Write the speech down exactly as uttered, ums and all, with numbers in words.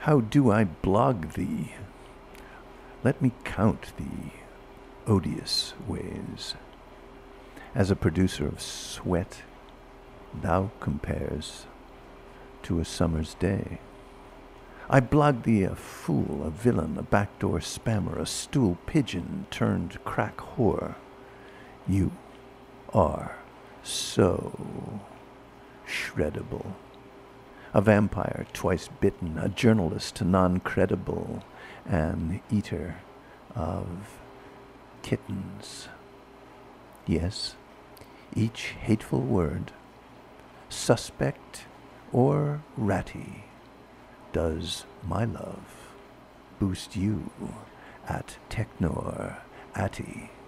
How do I blog thee? Let me count the odious ways. As a producer of sweat, thou compares to a summer's day. I blog thee a fool, a villain, a backdoor spammer, a stool pigeon turned crack whore. You are so shreddable. A vampire twice bitten, a journalist non-credible, an eater of kittens. Yes, each hateful word, suspect or ratty, does my love boost you at Technor Atty.